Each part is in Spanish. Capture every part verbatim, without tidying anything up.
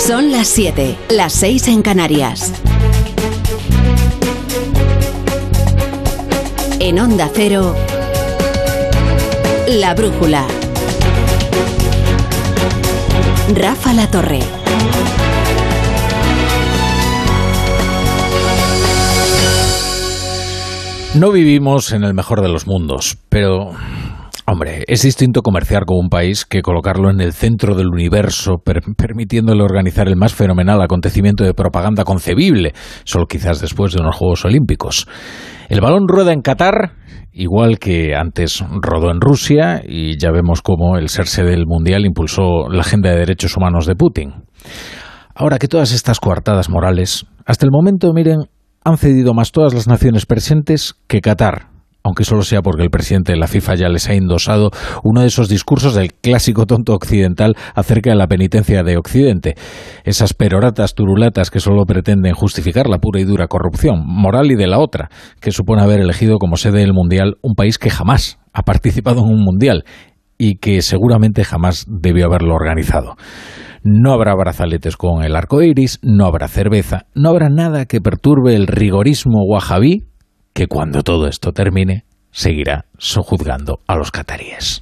Son las siete, las seis en Canarias. En Onda Cero, La Brújula. Rafa La Torre. No vivimos en el mejor de los mundos, pero, hombre, es distinto comerciar con un país que colocarlo en el centro del universo, per- permitiéndole organizar el más fenomenal acontecimiento de propaganda concebible, solo quizás después de unos Juegos Olímpicos. El balón rueda en Qatar, igual que antes rodó en Rusia, y ya vemos cómo el ser sede del Mundial impulsó la agenda de derechos humanos de Putin. Ahora que todas estas coartadas morales, hasta el momento, miren, han cedido más todas las naciones presentes que Qatar, aunque solo sea porque el presidente de la FIFA ya les ha endosado uno de esos discursos del clásico tonto occidental acerca de la penitencia de Occidente. Esas peroratas turulatas que solo pretenden justificar la pura y dura corrupción moral y de la otra, que supone haber elegido como sede del Mundial un país que jamás ha participado en un Mundial y que seguramente jamás debió haberlo organizado. No habrá brazaletes con el arco iris, no habrá cerveza, no habrá nada que perturbe el rigorismo wahabí, que cuando todo esto termine, seguirá sojuzgando a los cataríes.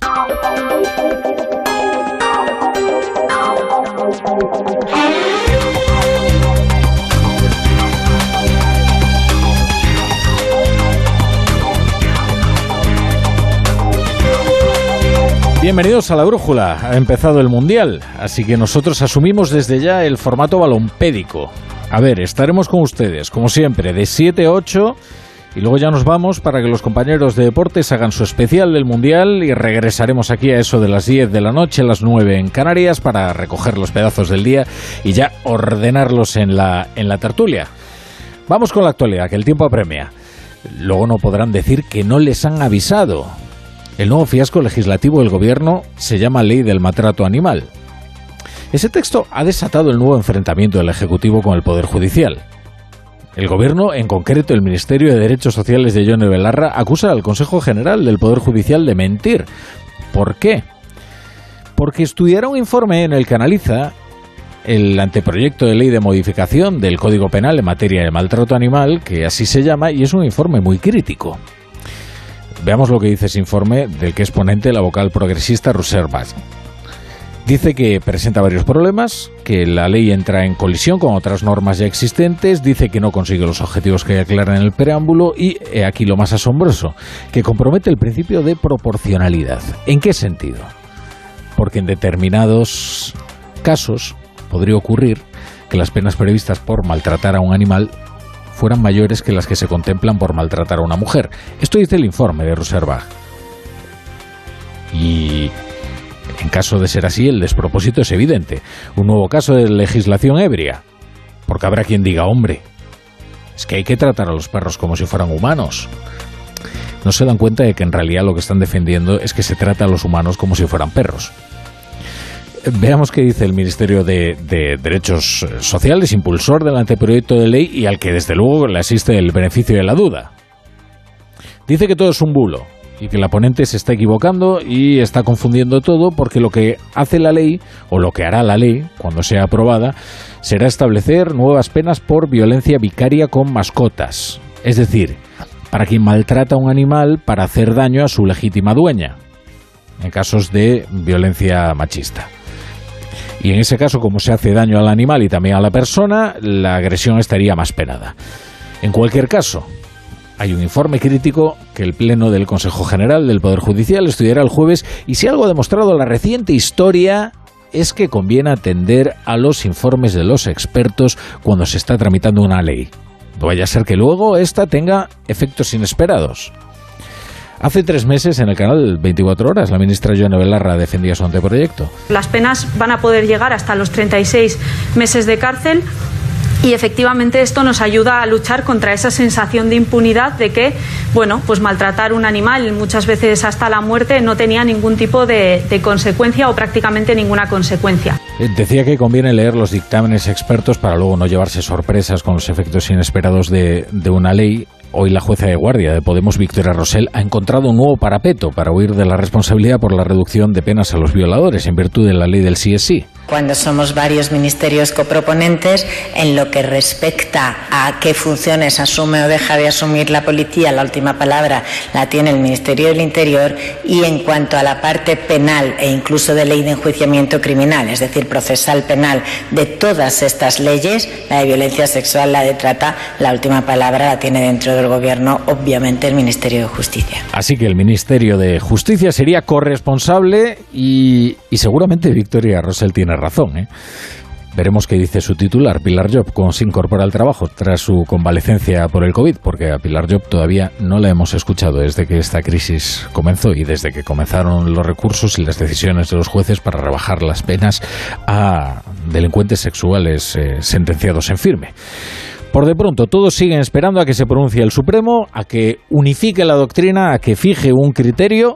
Bienvenidos a La Brújula. Ha empezado el Mundial, así que nosotros asumimos desde ya el formato balompédico. A ver, estaremos con ustedes, como siempre, de siete a ocho, y luego ya nos vamos para que los compañeros de deportes hagan su especial del Mundial y regresaremos aquí a eso de las diez de la noche, las nueve en Canarias, para recoger los pedazos del día y ya ordenarlos en la, en la tertulia. Vamos con la actualidad, que el tiempo apremia. Luego no podrán decir que no les han avisado. El nuevo fiasco legislativo del gobierno se llama Ley del Maltrato Animal. Ese texto ha desatado el nuevo enfrentamiento del Ejecutivo con el Poder Judicial. El gobierno, en concreto el Ministerio de Derechos Sociales de Yone Belarra, acusa al Consejo General del Poder Judicial de mentir. ¿Por qué? Porque estudiará un informe en el que analiza el anteproyecto de ley de modificación del Código Penal en materia de maltrato animal, que así se llama, y es un informe muy crítico. Veamos lo que dice ese informe, del que es ponente la vocal progresista Roser Bas. Dice que presenta varios problemas, que la ley entra en colisión con otras normas ya existentes, dice que no consigue los objetivos que aclaran en el preámbulo y, eh, aquí lo más asombroso, que compromete el principio de proporcionalidad. ¿En qué sentido? Porque en determinados casos podría ocurrir que las penas previstas por maltratar a un animal fueran mayores que las que se contemplan por maltratar a una mujer. Esto dice el informe de Roserbach. Y en caso de ser así, el despropósito es evidente. Un nuevo caso de legislación ebria. Porque habrá quien diga, hombre, es que hay que tratar a los perros como si fueran humanos. No se dan cuenta de que en realidad lo que están defendiendo es que se trata a los humanos como si fueran perros. Veamos qué dice el Ministerio de, de Derechos Sociales, impulsor del anteproyecto de ley y al que desde luego le asiste el beneficio de la duda. Dice que todo es un bulo y que la ponente se está equivocando y está confundiendo todo porque lo que hace la ley, o lo que hará la ley cuando sea aprobada, será establecer nuevas penas por violencia vicaria con mascotas. Es decir, para quien maltrata a un animal para hacer daño a su legítima dueña, en casos de violencia machista. Y en ese caso, como se hace daño al animal y también a la persona, la agresión estaría más penada. En cualquier caso, hay un informe crítico que el Pleno del Consejo General del Poder Judicial estudiará el jueves, y si algo ha demostrado la reciente historia es que conviene atender a los informes de los expertos cuando se está tramitando una ley. No vaya a ser que luego esta tenga efectos inesperados. Hace tres meses, en el canal veinticuatro horas, la ministra Yone Belarra defendía su anteproyecto. Las penas van a poder llegar hasta los treinta y seis meses de cárcel y efectivamente esto nos ayuda a luchar contra esa sensación de impunidad de que, bueno, pues maltratar un animal, muchas veces hasta la muerte, no tenía ningún tipo de, de consecuencia o prácticamente ninguna consecuencia. Decía que conviene leer los dictámenes expertos para luego no llevarse sorpresas con los efectos inesperados de, de una ley. Hoy la jueza de guardia de Podemos, Victoria Rosell, ha encontrado un nuevo parapeto para huir de la responsabilidad por la reducción de penas a los violadores en virtud de la ley del sí es sí. cuando somos varios ministerios coproponentes. En lo que respecta a qué funciones asume o deja de asumir la policía, la última palabra la tiene el Ministerio del Interior, y en cuanto a la parte penal e incluso de ley de enjuiciamiento criminal, es decir, procesal penal, de todas estas leyes, la de violencia sexual, la de trata, la última palabra la tiene dentro del Gobierno, obviamente, el Ministerio de Justicia. Así que el Ministerio de Justicia sería corresponsable y, y seguramente Victoria Rosell tiene razón, ¿eh? Veremos qué dice su titular, Pilar Llop, cuando se incorpora al trabajo tras su convalecencia por el COVID, porque a Pilar Llop todavía no la hemos escuchado desde que esta crisis comenzó y desde que comenzaron los recursos y las decisiones de los jueces para rebajar las penas a delincuentes sexuales eh, sentenciados en firme. Por de pronto, todos siguen esperando a que se pronuncie el Supremo, a que unifique la doctrina, a que fije un criterio.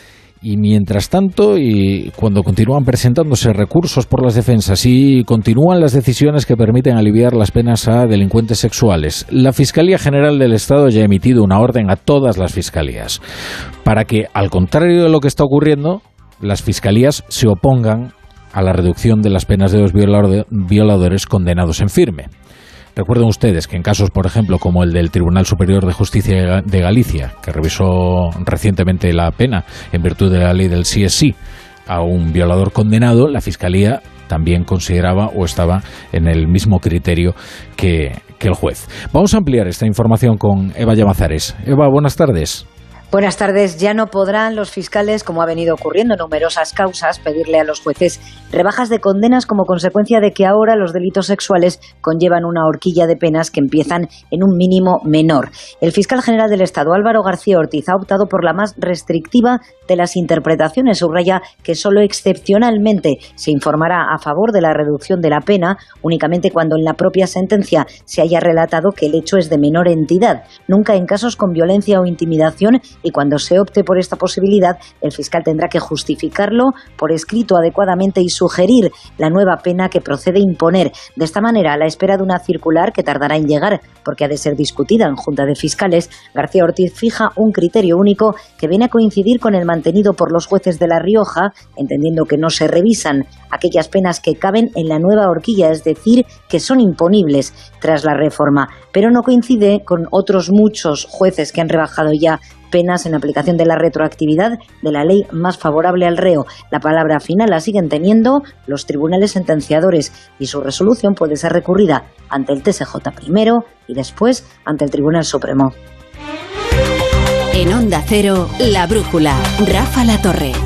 Y mientras tanto, y cuando continúan presentándose recursos por las defensas y continúan las decisiones que permiten aliviar las penas a delincuentes sexuales, la Fiscalía General del Estado ya ha emitido una orden a todas las fiscalías para que, al contrario de lo que está ocurriendo, las fiscalías se opongan a la reducción de las penas de los violadores condenados en firme. Recuerden ustedes que en casos, por ejemplo, como el del Tribunal Superior de Justicia de Galicia, que revisó recientemente la pena en virtud de la ley del sí es sí a un violador condenado, la Fiscalía también consideraba o estaba en el mismo criterio que, que el juez. Vamos a ampliar esta información con Eva Llamazares. Eva, buenas tardes. Buenas tardes. Ya no podrán los fiscales, como ha venido ocurriendo en numerosas causas, pedirle a los jueces rebajas de condenas como consecuencia de que ahora los delitos sexuales conllevan una horquilla de penas que empiezan en un mínimo menor. El fiscal general del Estado, Álvaro García Ortiz, ha optado por la más restrictiva de las interpretaciones. Subraya que solo excepcionalmente se informará a favor de la reducción de la pena, únicamente cuando en la propia sentencia se haya relatado que el hecho es de menor entidad, nunca en casos con violencia o intimidación, y cuando se opte por esta posibilidad, el fiscal tendrá que justificarlo por escrito adecuadamente y sugerir la nueva pena que procede imponer. De esta manera, a la espera de una circular que tardará en llegar, porque ha de ser discutida en Junta de Fiscales, García Ortiz fija un criterio único que viene a coincidir con el mantenido por los jueces de La Rioja, entendiendo que no se revisan aquellas penas que caben en la nueva horquilla, es decir, que son imponibles tras la reforma, pero no coincide con otros muchos jueces que han rebajado ya penas en aplicación de la retroactividad de la ley más favorable al reo. La palabra final la siguen teniendo los tribunales sentenciadores y su resolución puede ser recurrida ante el T S J primero y después ante el Tribunal Supremo. En Onda Cero, La Brújula, Rafa La Torre.